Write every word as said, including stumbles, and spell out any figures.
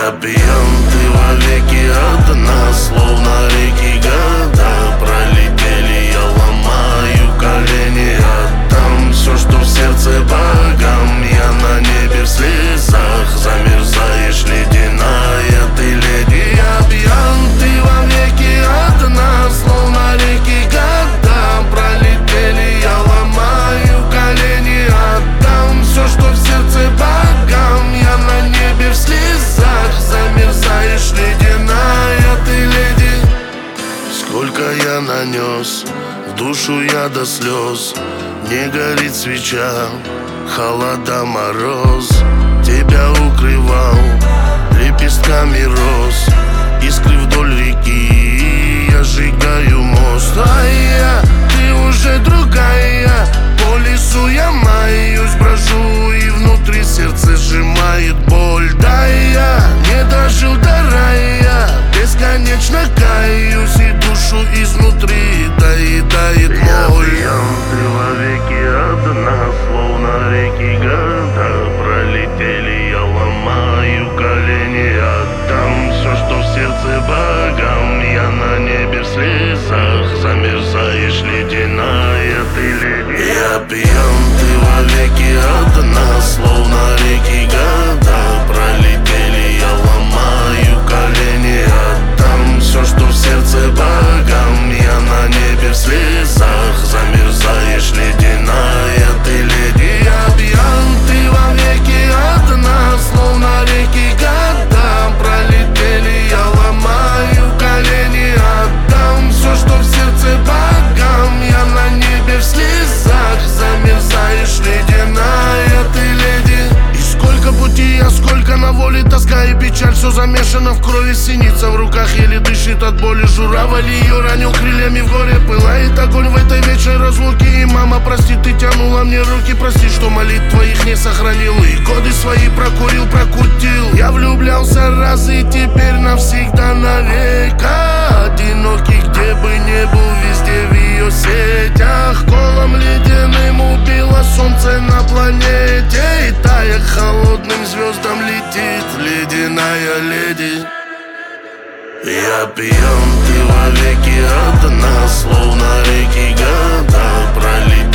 Я пьян, ты вовеки одна, словно реки года пролетели. Я ломаю колени, отдам все, что в сердце богам. Я на небе в слезах, замерзаешь, ледяная ты леди. Я пьян, ты вовеки одна, словно реки года пролетели. Я ломаю колени, отдам все, что в сердце богам. Я на небе в слезах, замерзаешь, ледяная ты леди. Сколько я нанес, в душу я до слез. Не горит свеча, холода, мороз. Тебя укрывал лепестками роз, искры вдоль реки, я сжигаю мост. А я, ты уже другая, по лесу я маюсь, брожу, и внутри сердце сжимает боль. Да, я не дожил до рая, бесконечно каюсь, и душу изнутри доедает моль. Я пьян, ты вовеки одна, словно реки года пролетели. Я ломаю колени, отдам все, что в сердце богам. Я на небе в слезах, замерзаешь, ледяная ты леди. Я пьян, ты вовеки одна, словно реки года пролетели. Я ломаю колени, отдам все, что в сердце богам. Я на небе в слезах, замерзаешь, ледяная ты леди. Я пьян, ты вовеки одна, словно реки года пролетели. Я ломаю колени, отдам все, что в сердце богам. Я на небе в слезах, замерзаешь, ледяная ты леди. И сколько пути, а сколько на воле тоска и печаль. Все замешано в крови, синица в руках еле дышит от боли. Журавль ее ранил крыльями, в горе пылает огонь в этой вечной разлуке. И мама, прости, ты тянула мне руки, прости, что молитв твоих не сохранил, и годы свои прокурил, прокутил. Я влюблялся раз и теперь навсегда навек. Одинокий, где бы не был, везде в ее сетях. Колом ледяным убило солнце на планете, и тая к холодным звездам летит ледяная леди. Я пьян, ты вовеки одна, словно реки года пролетели.